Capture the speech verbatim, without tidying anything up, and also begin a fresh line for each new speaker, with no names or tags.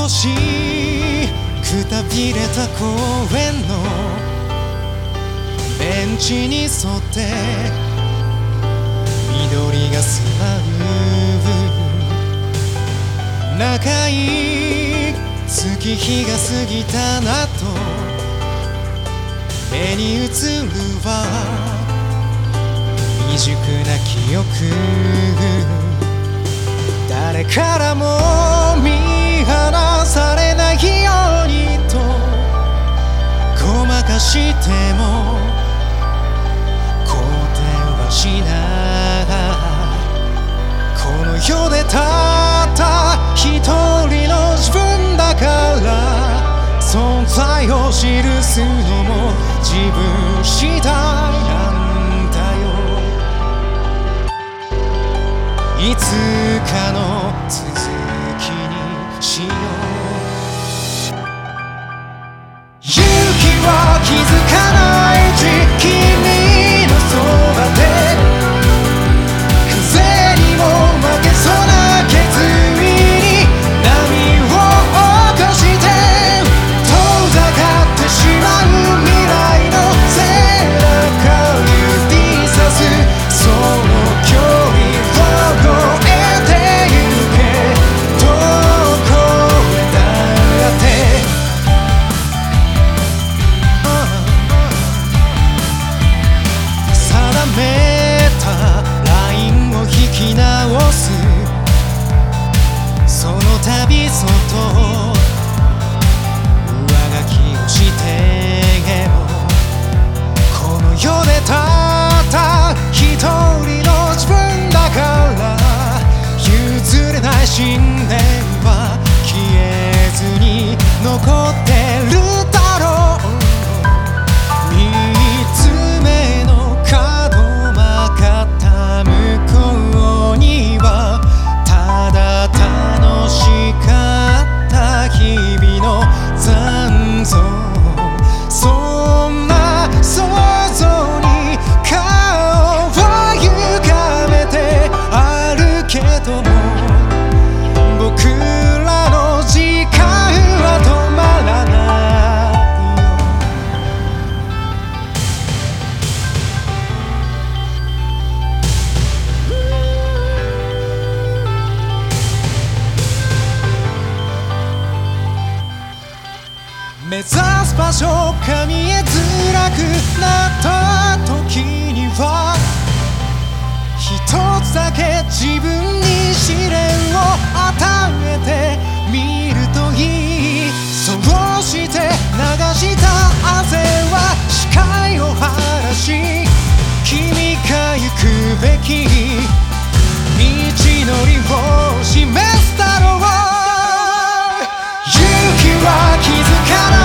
しくたびれた公園のベンチに沿って緑が座る長い月日が過ぎたなと目に映るは未熟な記憶誰からも見放されないようにとごまかしても肯定はしないこの世でたった一人の自分だから存在を記すのも自分次第なんだよいつかの続きにしよう勇気は気づかないうち君のそばで風にも負けそうな決意に波を起こして遠ざかってしまう未来の背中指さすその距離を越えてゆけどこへだって定めたラインを引き直すその旅外上書きをしてもこの世でたった一人の自分だから譲れない信念は消えずに残ってるだろう三つ目の角曲がった向こうにはただ楽しかった日々の残像そんな想像に顔を歪めてあるけども僕らの時間は止まらないよ目指す場所が見えづらくなった時には一つだけ自分に試練を与えてみるといいそうして流した汗は視界を晴らし君が行くべき道のりを示すだろう勇気は気づかない